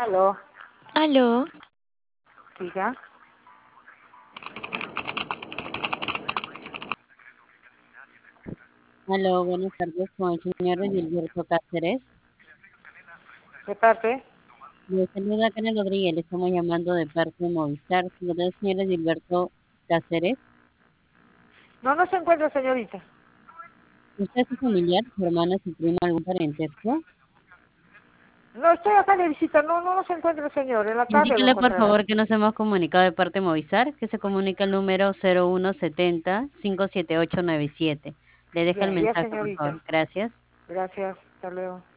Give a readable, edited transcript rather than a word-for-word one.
Aló, Aló, diga. Aló, buenas tardes, con el señor Gilberto Cáceres. ¿De parte? Le saluda Karen Rodríguez, le estamos llamando de parte de Movistar. ¿Verdad, señor Gilberto Cáceres? No, no se encuentra, señorita. ¿Usted es su familiar, su hermana, su prima, algún parentesco? No, estoy acá de visita. No, no se encuentra, señor. En la tarde lo Indíquele, por encontrará. favor, que nos hemos comunicado de parte de Movistar, que se comunica el número 0170-57897. Le deja el Ya, mensaje, por señorita. favor. Gracias. Gracias. Hasta luego.